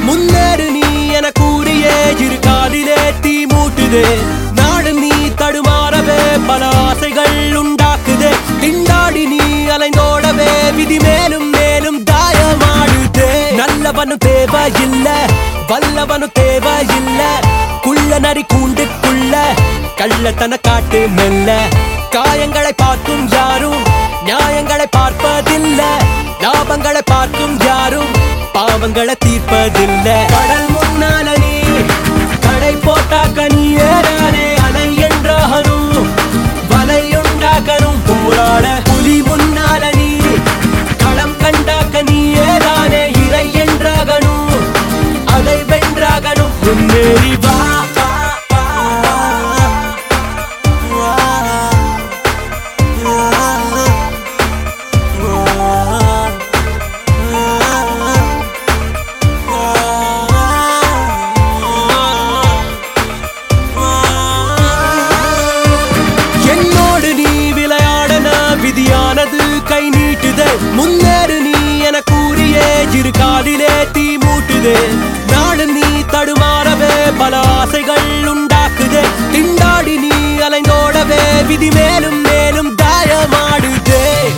முன்னேறு நீ என கூறியே இரு காலிலே தீ மூட்டுதே நாடு நீ தடுமாறவே பல ஆசைகள் உண்டாக்குதே திண்டாடி நீ அலைந்தோடவே விதி மேலும் மேலும் தாயமாடுதே நல்லவனும் தேவையில்ல வல்லவனும் தேவையில்ல குள்ள நரி கூண்டுக்குள்ள கள்ளத்தன காட்டு மெல்ல காயங்களை பார்க்கும் யாரும் நியாயங்களை பார்ப்பதில்ல லாபங்களை பார்க்கும் யாரும் பாவங்களை தீர்ப்பதில்லை கடல் முன்னால நீ கடை போட்டாக்க நீ ஏறானே அலை என்றாகணும் வலையுண்டாக்கணும் போராட புலி முன்னால நீ களம் கண்டாக்க நீ ஏறானே இறை என்றாகணும் அதை வென்றாகணும் முன்னேறி வா விதியானது கை நீட்டுதே முன்னேறு நீ என கூறியே இரு காலிலே தீ மூட்டுதே நாடு நீ தடுமாறவே பல ஆசைகள் உண்டாக்குதே திண்டாடி நீ அலைந்தோடவே விதி மேலும் மேலும் தாயமாடுதே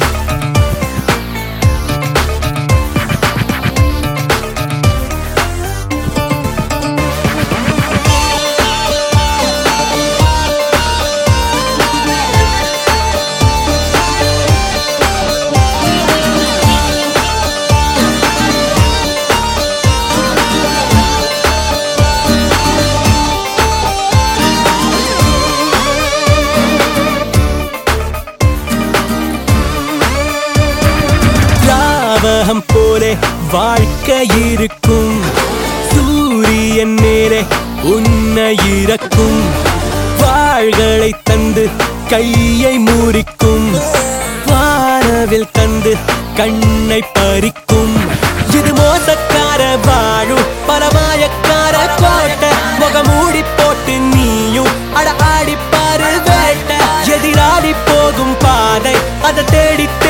போலே வாழ்க்கை இருக்கும் சூரியன் மேலே உன்னை இறக்கும் வாள்களை தந்து கையை மூடிக்கும் வானவில் தந்து கண்ணை பறிக்கும் இது மோசக்கார வாழும் பரமாயக்கார கோட்டை முகமூடி போட்டு நீயும் அட ஆடிப்பாரு வேட்டை எதிராடி போகும் பாதை அதை தேடி